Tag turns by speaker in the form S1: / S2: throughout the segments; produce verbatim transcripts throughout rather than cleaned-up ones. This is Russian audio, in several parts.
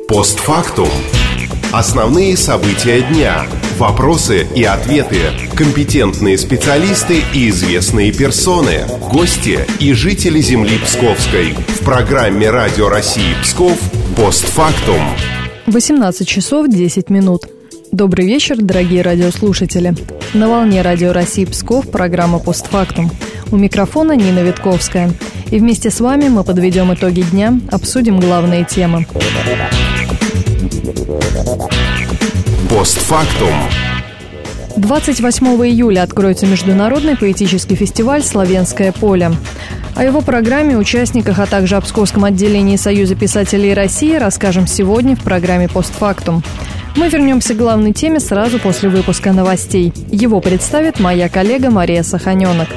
S1: Постфактум. Основные события дня, вопросы и ответы, компетентные специалисты и известные персоны, гости и жители земли Псковской. В программе Радио России Псков «Постфактум».
S2: восемнадцать часов десять минут. Добрый вечер, дорогие радиослушатели. На волне Радио России Псков программа «Постфактум». У микрофона Нина Витковская. И вместе с вами мы подведем итоги дня, обсудим главные темы.
S1: Постфактум.
S2: двадцать восьмого июля откроется международный поэтический фестиваль «Славянское поле». О его программе, участниках, а также о Псковском отделении Союза писателей России расскажем сегодня в программе «Постфактум». Мы вернемся к главной теме сразу после выпуска новостей. Его представит моя коллега Мария Саханенок.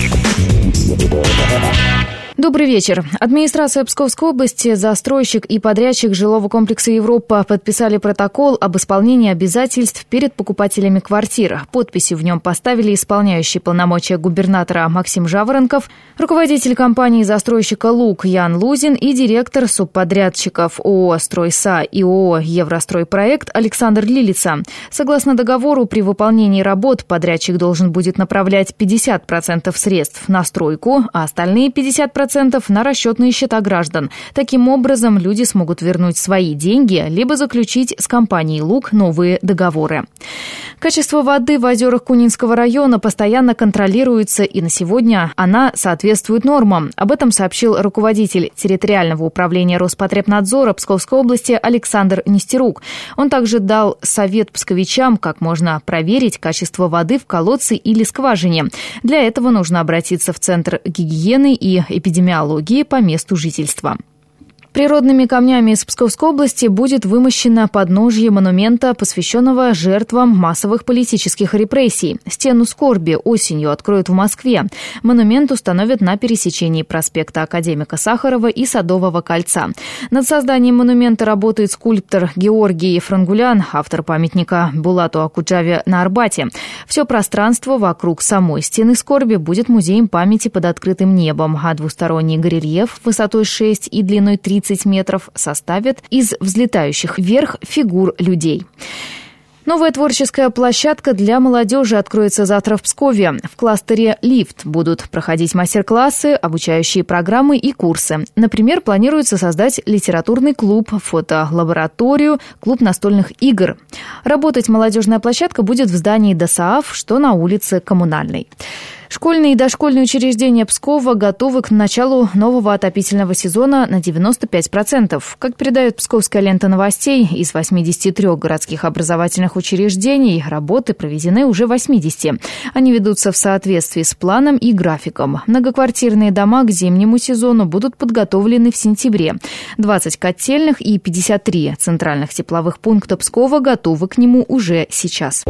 S3: Добрый вечер. Администрация Псковской области, застройщик и подрядчик жилого комплекса «Европа» подписали протокол об исполнении обязательств перед покупателями квартир. Подписи в нем поставили исполняющий полномочия губернатора Максим Жаворонков, руководитель компании-застройщика «Лук» Ян Лузин и директор субподрядчиков ООО «Стройса» и ООО «Евростройпроект» Александр Лилица. Согласно договору, при выполнении работ подрядчик должен будет направлять пятьдесят процентов средств на стройку, а остальные пятьдесят процентов на расчетные счета граждан. Таким образом, люди смогут вернуть свои деньги, либо заключить с компанией «Лук» новые договоры. Качество воды в озерах Кунинского района постоянно контролируется, и на сегодня она соответствует нормам. Об этом сообщил руководитель территориального управления Роспотребнадзора Псковской области Александр Нестерук. Он также дал совет псковичам, как можно проверить качество воды в колодце или скважине. Для этого нужно обратиться в Центр гигиены и эпидемиологии по месту жительства. Природными камнями из Псковской области будет вымощено подножье монумента, посвященного жертвам массовых политических репрессий. Стену скорби осенью откроют в Москве. Монумент установят на пересечении проспекта Академика Сахарова и Садового кольца. Над созданием монумента работает скульптор Георгий Франгулян, автор памятника Булату Акуджаве на Арбате. Все пространство вокруг самой стены скорби будет музеем памяти под открытым небом, а двусторонний горельеф высотой шесть и длиной тридцать метров составят из взлетающих вверх фигур людей. Новая творческая площадка для молодежи откроется завтра в Пскове. В кластере «Лифт» будут проходить мастер-классы, обучающие программы и курсы. Например, планируется создать литературный клуб, фотолабораторию, клуб настольных игр. Работать молодежная площадка будет в здании ДОСААФ, что на улице Коммунальной. Школьные и дошкольные учреждения Пскова готовы к началу нового отопительного сезона на девяносто пять процентов. Как передает Псковская лента новостей, из восьмидесяти трёх городских образовательных учреждений работы проведены уже в восьмидесяти. Они ведутся в соответствии с планом и графиком. Многоквартирные дома к зимнему сезону будут подготовлены в сентябре. двадцать котельных и пятьдесят три центральных тепловых пункта Пскова готовы к нему уже сейчас.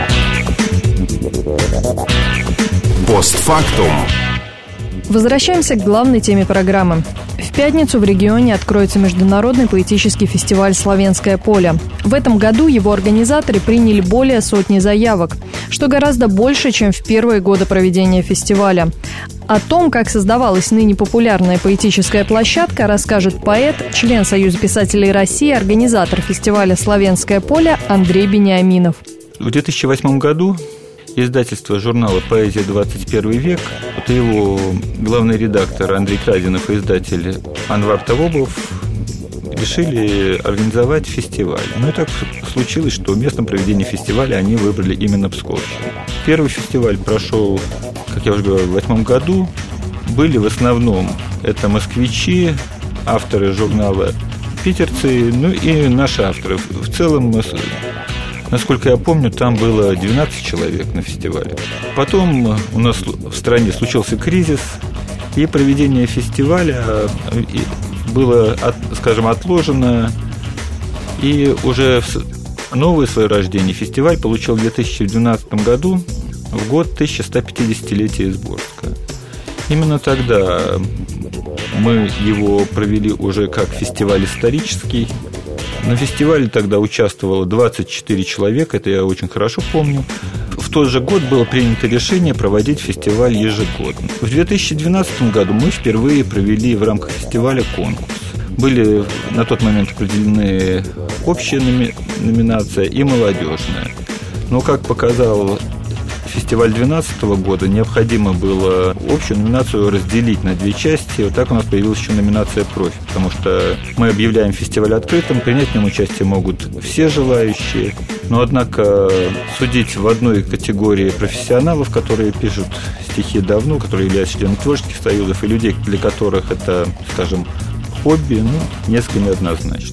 S1: Постфактум.
S2: Возвращаемся к главной теме программы. В пятницу в регионе откроется международный поэтический фестиваль «Славянское поле». В этом году его организаторы приняли более сотни заявок, что гораздо больше, чем в первые годы проведения фестиваля. О том, как создавалась ныне популярная поэтическая площадка, расскажет поэт, член Союза писателей России, организатор фестиваля «Славянское поле» Андрей Бениаминов.
S4: В две тысячи восьмом году издательство журнала «Поэзия двадцать первый век», вот его главный редактор Андрей Крадинов и издатель Анвар Тавобов решили организовать фестиваль. Ну и так случилось, что местом проведения фестиваля они выбрали именно Псковщину. Первый фестиваль прошел, как я уже говорил, в восьмом году. Были в основном это москвичи, авторы журнала питерцы, ну и наши авторы. В целом, насколько я помню, там было двенадцать человек на фестивале. Потом у нас в стране случился кризис, и проведение фестиваля было, скажем, отложено. И уже в новое свое рождение фестиваль получил в две тысячи двенадцатом году, в год тысяча сто пятидесятилетия Изборска. Именно тогда мы его провели уже как фестиваль исторический. На фестивале тогда участвовало двадцать четыре человека, это я очень хорошо помню. В тот же год было принято решение проводить фестиваль ежегодно. В две тысячи двенадцатом году мы впервые провели в рамках фестиваля конкурс. Были на тот момент определены общая номи- номинация и молодежная. Но, как показал фестиваль две тысячи двенадцатого года, необходимо было общую номинацию разделить на две части. Вот так у нас появилась еще номинация «Профи», потому что мы объявляем фестиваль открытым, принять в нем участие могут все желающие. Но, однако, судить в одной категории профессионалов, которые пишут стихи давно, которые являются членами творческих союзов, и людей, для которых это, скажем, хобби, ну, несколько неоднозначно.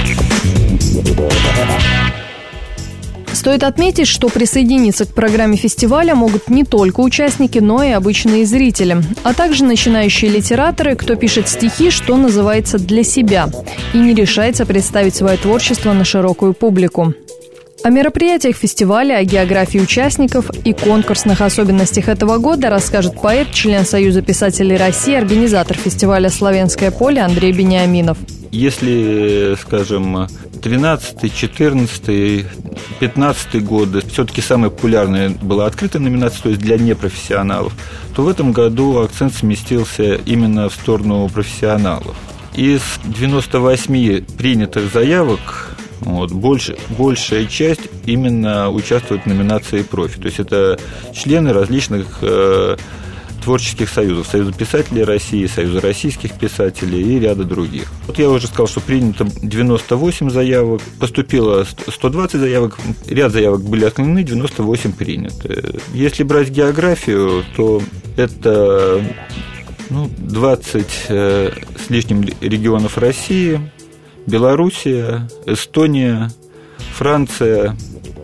S2: Стоит отметить, что присоединиться к программе фестиваля могут не только участники, но и обычные зрители, а также начинающие литераторы, кто пишет стихи, что называется, для себя, и не решается представить свое творчество на широкую публику. О мероприятиях фестиваля, о географии участников и конкурсных особенностях этого года расскажет поэт, член Союза писателей России, организатор фестиваля «Славянское поле» Андрей Бениаминов.
S4: Если, скажем, тринадцатый, четырнадцатый, пятнадцатый годы все-таки самая популярная была открытая номинация, то есть для непрофессионалов, то в этом году акцент сместился именно в сторону профессионалов. Из девяноста восьми принятых заявок вот, больше, большая часть именно участвует в номинации «Профи». То есть это члены различных э, творческих союзов. Союза писателей России, Союза российских писателей и ряда других. Вот я уже сказал, что принято девяносто восемь заявок, поступило сто двадцать заявок, ряд заявок были отклонены, девяносто восемь приняты. Если брать географию, то это ну, двадцать э, с лишним регионов России, Белоруссия, Эстония, Франция.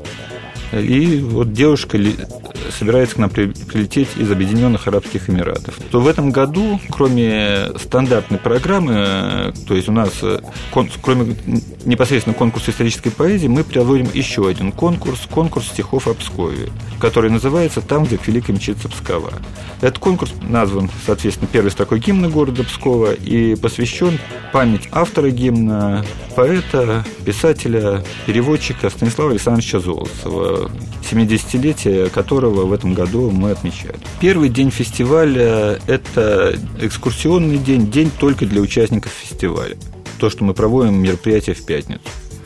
S4: И вот девушка собирается к нам прилететь из Объединенных Арабских Эмиратов. То в этом году, кроме стандартной программы, то есть у нас, кроме непосредственно конкурса исторической поэзии, мы проводим еще один конкурс, конкурс стихов о Пскове, который называется «Там, где к великой мчится Пскова». Этот конкурс назван, соответственно, первой строкой гимна города Пскова и посвящен память автора гимна, поэта, писателя, переводчика Станислава Александровича Золотцева, семидесятилетие которого в этом году мы отмечали. Первый день фестиваля – это экскурсионный день, день только для участников фестиваля. То, что мы проводим мероприятие в пятницу.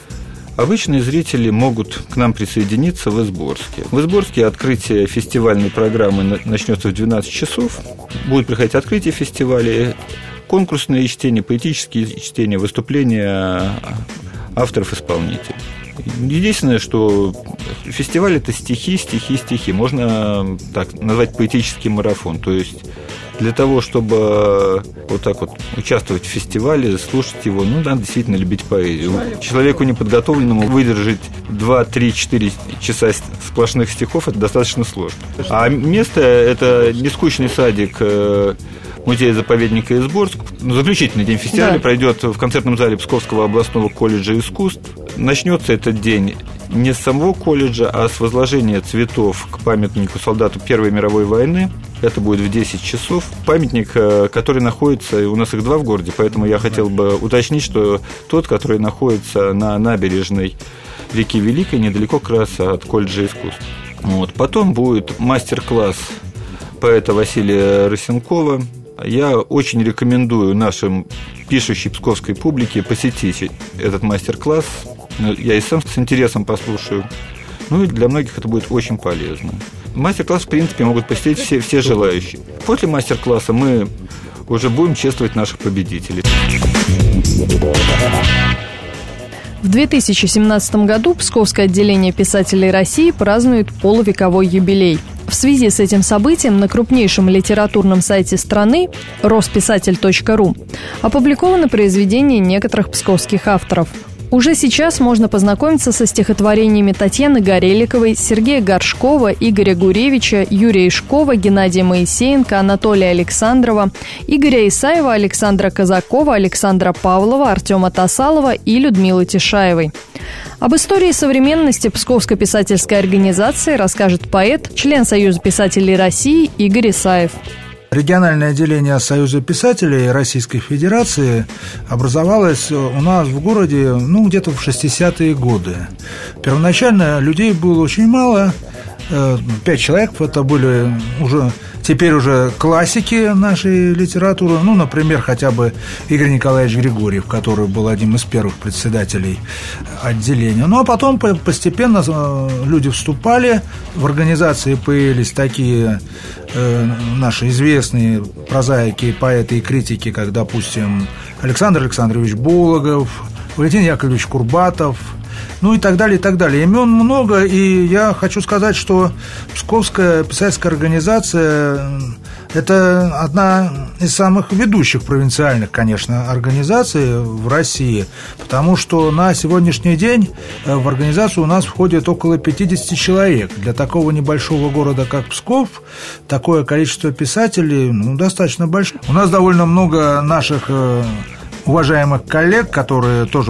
S4: Обычные зрители могут к нам присоединиться в Изборске. В Изборске открытие фестивальной программы начнется в двенадцать часов. Будет проходить открытие фестиваля, конкурсные чтения, поэтические чтения, выступления авторов-исполнителей. Единственное, что фестиваль – это стихи, стихи, стихи. Можно так назвать поэтический марафон. То есть для того, чтобы вот так вот участвовать в фестивале, слушать его, ну, надо действительно любить поэзию. Человеку неподготовленному выдержать два, три, четыре часа сплошных стихов – это достаточно сложно. А место – это нескучный садик музея-заповедника Изборск. Заключительный день фестиваля да. пройдет в концертном зале Псковского областного колледжа искусств. Начнется этот день не с самого колледжа, а с возложения цветов к памятнику солдату Первой мировой войны. Это будет в десять часов. Памятник, который находится, у нас их два в городе, поэтому я хотел бы уточнить, что тот, который находится на набережной реки Великой, недалеко как раз от колледжа искусств. Вот. Потом будет мастер-класс поэта Василия Росенкова. Я очень рекомендую нашим пишущей псковской публике посетить этот мастер-класс. Я и сам с интересом послушаю. Ну и для многих это будет очень полезно. Мастер-класс, в принципе, могут посетить все, все желающие. После мастер-класса мы уже будем чествовать наших победителей.
S2: В две тысячи семнадцатом году Псковское отделение писателей России празднует полувековой юбилей. В связи с этим событием на крупнейшем литературном сайте страны росписатель точка ру опубликовано произведения некоторых псковских авторов. Уже сейчас можно познакомиться со стихотворениями Татьяны Гореликовой, Сергея Горшкова, Игоря Гуревича, Юрия Ишкова, Геннадия Моисеенко, Анатолия Александрова, Игоря Исаева, Александра Казакова, Александра Павлова, Артема Тасалова и Людмилы Тишаевой. Об истории современности Псковской писательской организации расскажет поэт, член Союза писателей России Игорь Исаев.
S5: Региональное отделение Союза писателей Российской Федерации образовалось у нас в городе ну, где-то в шестидесятые годы. Первоначально людей было очень мало, пять человек, это были уже теперь уже классики нашей литературы, ну, например, хотя бы Игорь Николаевич Григорьев, который был одним из первых председателей отделения. Ну, а потом постепенно люди вступали, в организации появились такие э, наши известные прозаики, поэты и критики, как, допустим, Александр Александрович Булогов, Валентин Яковлевич Курбатов, ну и так далее, и так далее. Имен много, и я хочу сказать, что Псковская писательская организация – это одна из самых ведущих провинциальных, конечно, организаций в России, потому что на сегодняшний день в организацию у нас входит около пятьдесят человек. Для такого небольшого города, как Псков, такое количество писателей, ну, достаточно большое. У нас довольно много наших уважаемых коллег, которые тоже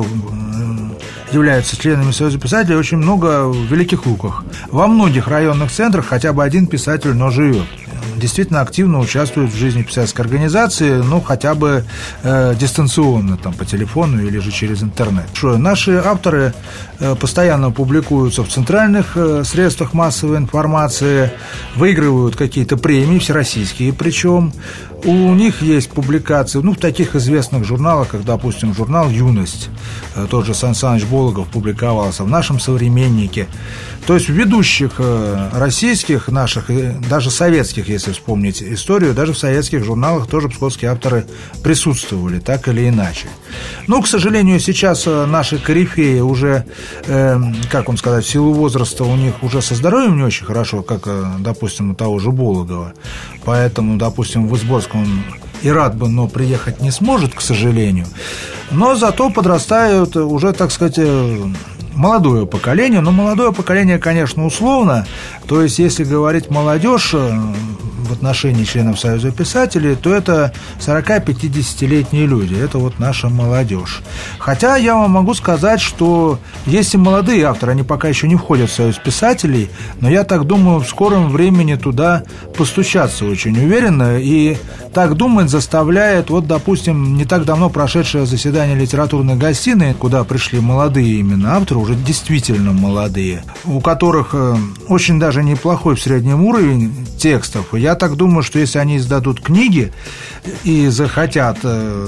S5: являются членами Союза писателей, очень много в Великих Луках. Во многих районных центрах хотя бы один писатель, но живет. Действительно активно участвует в жизни писательской организации, ну, хотя бы э, дистанционно, там, по телефону или же через интернет. Наши авторы э, постоянно публикуются в центральных э, средствах массовой информации, выигрывают какие-то премии, всероссийские причем. У них есть публикации, ну, в таких известных журналах, как, допустим, журнал «Юность». Э, тот же Сан Саныч Болохов публиковался, в «Нашем современнике». То есть в ведущих э, российских, наших, даже советских, если вспомнить историю, даже в советских журналах тоже псковские авторы присутствовали, так или иначе. Но, к сожалению, сейчас наши корифеи уже, э, как вам сказать, в силу возраста у них уже со здоровьем не очень хорошо, как, допустим, у того же Болохова. Поэтому, допустим, в Изборск он и рад бы, но приехать не сможет, к сожалению. Но зато подрастают уже, так сказать, молодое поколение. Но молодое поколение, конечно, условно. То есть, если говорить молодежь в отношении членов Союза писателей, то это сорок-пятидесятилетние люди. Это вот наша молодежь. Хотя я вам могу сказать, что есть и молодые авторы, они пока еще не входят в Союз писателей, но я так думаю, в скором времени туда постучаться очень уверенно. И так думать заставляет, вот, допустим, не так давно прошедшее заседание литературной гостиной, куда пришли молодые именно авторы, уже действительно молодые, у которых очень даже неплохой в среднем уровень текстов. Я так думаю, что если они издадут книги и захотят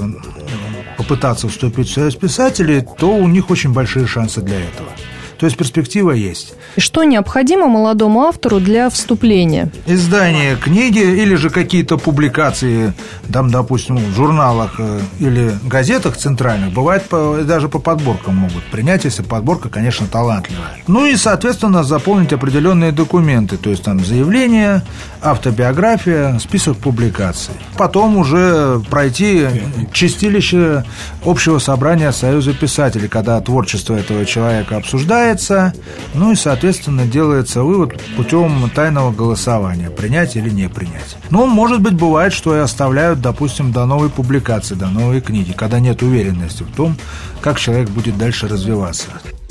S5: попытаться вступить в Союз писателей, то у них очень большие шансы для этого. То есть перспектива есть.
S2: Что необходимо молодому автору для вступления?
S5: Издание книги или же какие-то публикации, там, допустим, в журналах или газетах центральных, бывает по, даже по подборкам могут принять, если подборка, конечно, талантливая. Ну и, соответственно, заполнить определенные документы, то есть там заявление, автобиография, список публикаций. Потом уже пройти чистилище общего собрания Союза писателей, когда творчество этого человека обсуждается. Ну и, соответственно, делается вывод путем тайного голосования, принять или не принять. Ну, может быть, бывает, что и оставляют, допустим, до новой публикации, до новой книги, когда нет уверенности в том, как человек будет дальше развиваться.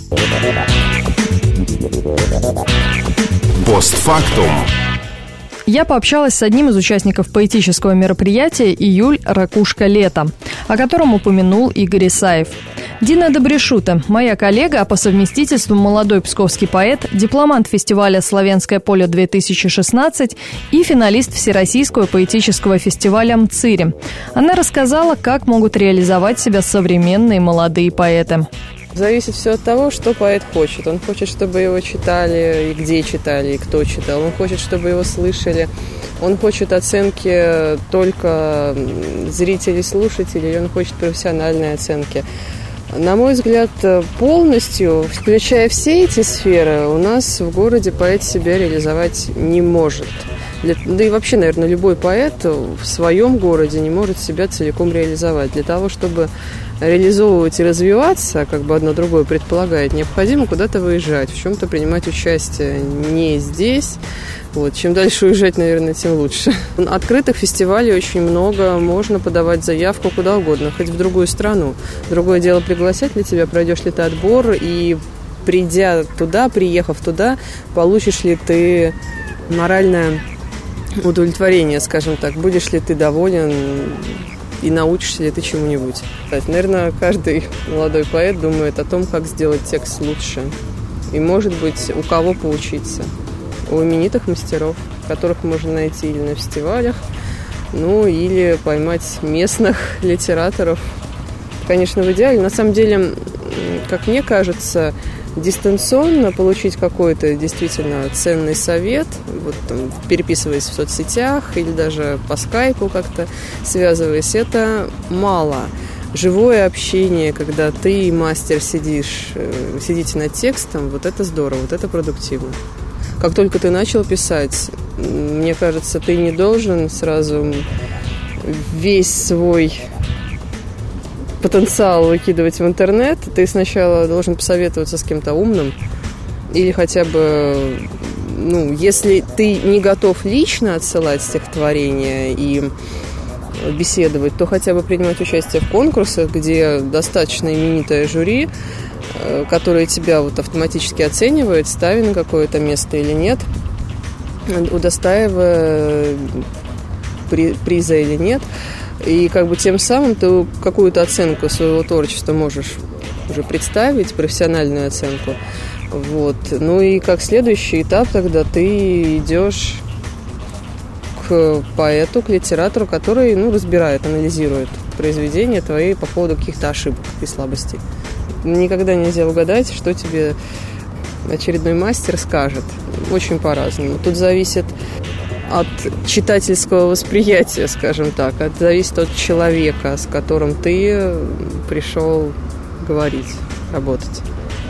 S1: Постфактум.
S2: Я пообщалась с одним из участников поэтического мероприятия «Июль. Ракушка лета», о котором упомянул Игорь Исаев. Дина Добрешута, моя коллега, а по совместительству молодой псковский поэт, дипломант фестиваля «Славянское поле-две тысячи шестнадцать» и финалист Всероссийского поэтического фестиваля «МЦИРи». Она рассказала, как могут реализовать себя современные молодые поэты.
S6: Зависит все от того, что поэт хочет. Он хочет, чтобы его читали, и где читали, и кто читал. Он хочет, чтобы его слышали. Он хочет оценки только зрителей, слушателей, или он хочет профессиональной оценки. На мой взгляд, полностью, включая все эти сферы, у нас в городе поэт себя реализовать не может. Да и вообще, наверное, любой поэт в своем городе не может себя целиком реализовать. Для того, чтобы реализовывать и развиваться, как бы одно другое предполагает, необходимо куда-то выезжать, в чем-то принимать участие не здесь. Вот. Чем дальше уезжать, наверное, тем лучше. Открытых фестивалей очень много, можно подавать заявку куда угодно, хоть в другую страну. Другое дело, пригласят ли тебя, пройдешь ли ты отбор, и придя туда, приехав туда, получишь ли ты моральное удовлетворение, скажем так, будешь ли ты доволен и научишься ли ты чему-нибудь. Наверное, каждый молодой поэт думает о том, как сделать текст лучше. И, может быть, у кого поучиться. У именитых мастеров. которых можно найти или на фестивалях, ну, или поймать местных литераторов. Конечно, в идеале. На самом деле, как мне кажется, дистанционно получить какой-то действительно ценный совет, вот там, переписываясь в соцсетях или даже по скайпу как-то связываясь, это мало. Живое общение, когда ты и мастер сидишь, сидите над текстом, вот это здорово, вот это продуктивно. Как только ты начал писать, мне кажется, ты не должен сразу весь свой потенциал выкидывать в интернет. Ты сначала должен посоветоваться с кем-то умным или хотя бы, ну, если ты не готов лично отсылать стихотворения и беседовать, то хотя бы принимать участие в конкурсах, где достаточно именитое жюри, которое тебя вот автоматически оценивает, ставя на какое-то место или нет, удостаивая приза или нет. И как бы тем самым ты какую-то оценку своего творчества можешь уже представить, профессиональную оценку. Вот. Ну и как следующий этап тогда ты идешь к поэту, к литератору, который, ну, разбирает, анализирует произведения твои по поводу каких-то ошибок и слабостей. Никогда нельзя угадать, что тебе очередной мастер скажет. Очень по-разному. Тут зависит от читательского восприятия, скажем так, от, зависит от человека, с которым ты пришел говорить, работать.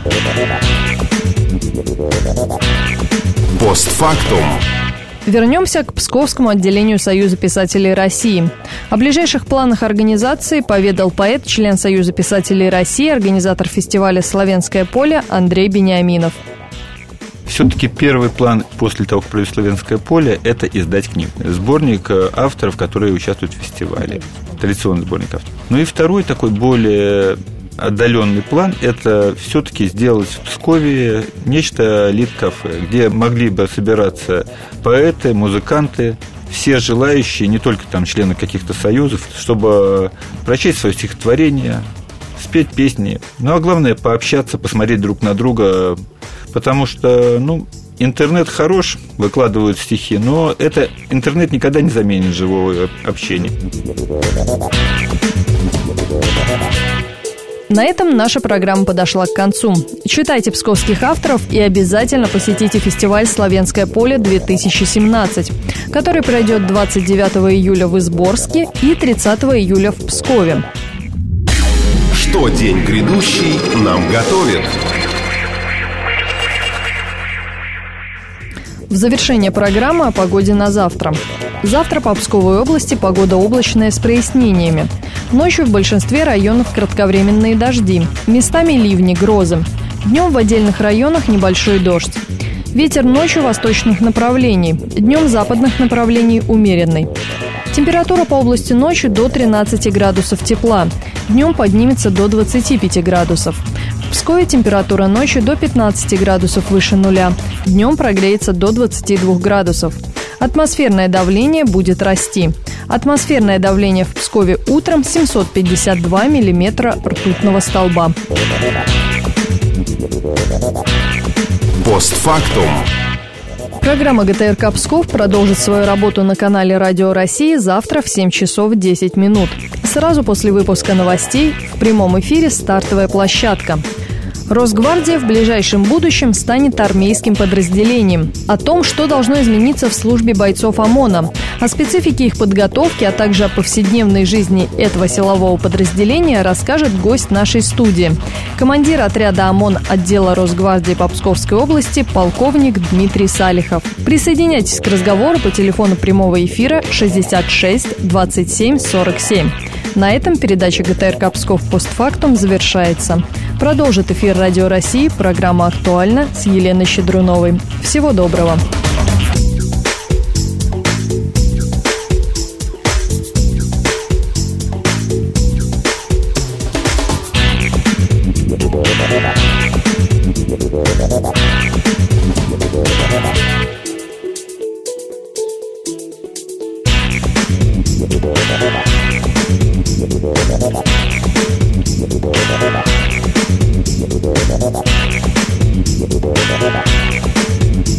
S1: Постфактум.
S2: Вернемся к Псковскому отделению Союза писателей России. О ближайших планах организации поведал поэт, член Союза писателей России, организатор фестиваля «Славянское поле» Андрей Бениаминов.
S4: Все-таки первый план после того, как пройдет «Славянское поле», это издать книгу. Сборник авторов, которые участвуют в фестивале. Традиционный сборник авторов. Ну и второй такой более отдаленный план – это все-таки сделать в Пскове нечто лит-кафе, где могли бы собираться поэты, музыканты, все желающие, не только там члены каких-то союзов, чтобы прочесть свое стихотворение, спеть песни, ну а главное пообщаться, посмотреть друг на друга, потому что, ну, интернет хорош, выкладывают стихи, но это интернет никогда не заменит живого общения.
S2: На этом наша программа подошла к концу. Читайте псковских авторов и обязательно посетите фестиваль «Славянское поле-две тысячи семнадцать», который пройдет двадцать девятого июля в Изборске и тридцатого июля в Пскове.
S1: Что день грядущий нам готовит?
S2: В завершение программы о погоде на завтра. Завтра по Псковой области погода облачная с прояснениями. Ночью в большинстве районов кратковременные дожди, местами ливни, грозы. Днем в отдельных районах небольшой дождь. Ветер ночью восточных направлений, днем западных направлений умеренный. Температура по области ночью до тринадцати градусов тепла, днем поднимется до двадцати пяти градусов. В Пскове температура ночью до пятнадцати градусов выше нуля, днем прогреется до двадцати двух градусов. Атмосферное давление будет расти. Атмосферное давление в Пскове утром семьсот пятьдесят два миллиметра ртутного столба.
S1: Постфактум.
S2: Программа ГТРК Псков продолжит свою работу на канале Радио России завтра в семь часов десять минут. Сразу после выпуска новостей в прямом эфире стартовая площадка. Росгвардия в ближайшем будущем станет армейским подразделением. О том, что должно измениться в службе бойцов ОМОНа, о специфике их подготовки, а также о повседневной жизни этого силового подразделения расскажет гость нашей студии. Командир отряда ОМОН отдела Росгвардии по Псковской области полковник Дмитрий Салихов. Присоединяйтесь к разговору по телефону прямого эфира шестьдесят шесть двадцать семь сорок семь. На этом передача ГТРК Псков «Постфактум» завершается. Продолжит эфир Радио России программа «Актуально» с Еленой Щедруновой. Всего доброго!
S7: We'll be right back.